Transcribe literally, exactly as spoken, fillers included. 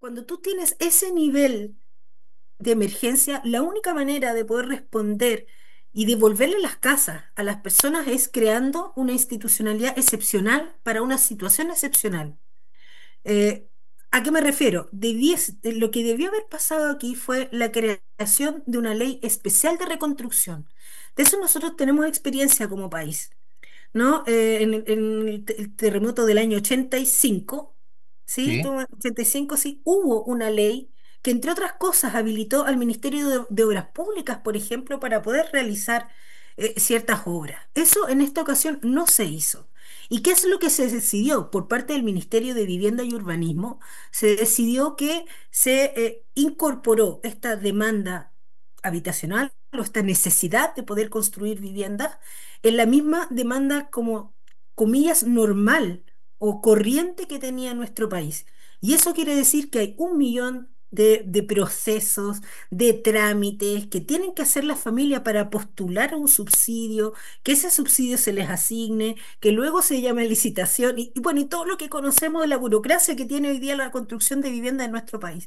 Cuando tú tienes ese nivel de emergencia, la única manera de poder responder y devolverle las casas a las personas es creando una institucionalidad excepcional para una situación excepcional. Eh, ¿a qué me refiero? Debies- eh, lo que debió haber pasado aquí fue la creación de una ley especial de reconstrucción. De eso nosotros tenemos experiencia como país. ¿No? Eh, en, el en el te- el terremoto del año ochenta y cinco, ¿sí? Sí, Tuvo- ochenta y cinco, sí, hubo una ley que, entre otras cosas, habilitó al Ministerio de, de Obras Públicas, por ejemplo, para poder realizar eh, ciertas obras. Eso en esta ocasión no se hizo. ¿Y qué es lo que se decidió por parte del Ministerio de Vivienda y Urbanismo? Se decidió que se eh, incorporó esta demanda habitacional o esta necesidad de poder construir viviendas en la misma demanda como, comillas, normal o corriente que tenía nuestro país. Y eso quiere decir que hay un millón de, de procesos, de trámites que tienen que hacer las familias para postular a un subsidio, que ese subsidio se les asigne, que luego se llame licitación y, y bueno, y todo lo que conocemos de la burocracia que tiene hoy día la construcción de vivienda en nuestro país.